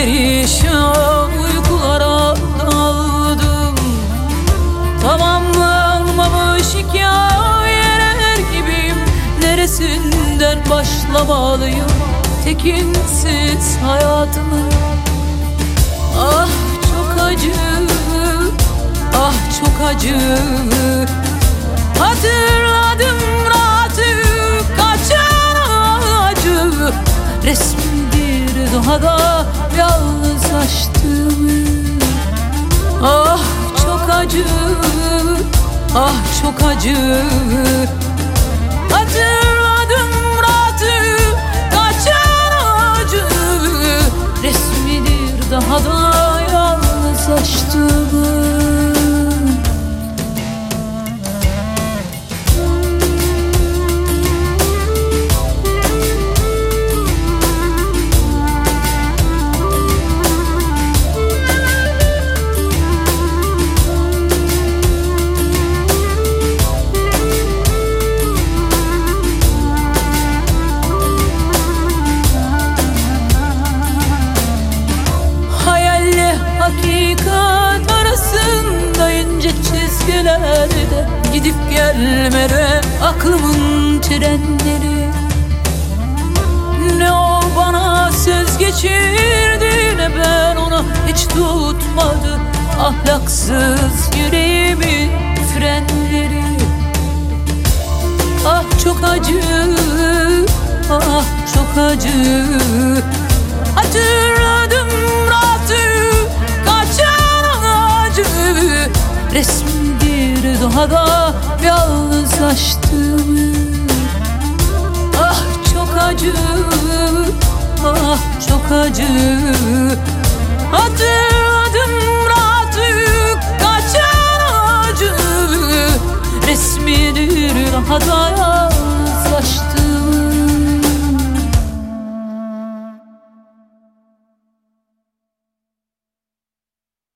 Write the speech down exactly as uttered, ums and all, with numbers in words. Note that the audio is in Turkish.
perişan uykulara daldım. Tamamlanmamış hikayeler gibiyim. Neresinden başlamalıyım tekinsiz hayatımın? Ah çok acı, ah çok acı. Hatırladım rahatı kaçan acı. Resmidir doğada yalnız açtığımı. Ah çok acı, ah çok acı. Hatırladım rahatı kaçan acı. Resmidir daha da yalnız açtığımı. Hakikat arasında ince çizgilerde gidip gelmere aklımın trenleri. Ne o bana söz geçirdi, ne ben ona hiç tutmadı ahlaksız yüreğimin frenleri. Ah çok acı, ah çok acı. Hatırladım rahatı kaçan acı. Resmidir doğada yalnız açtığımı. Ah çok acı, ah çok acı. Hatırladım rahatı kaçan acı. Resmidir daha da yalnız açtığımı.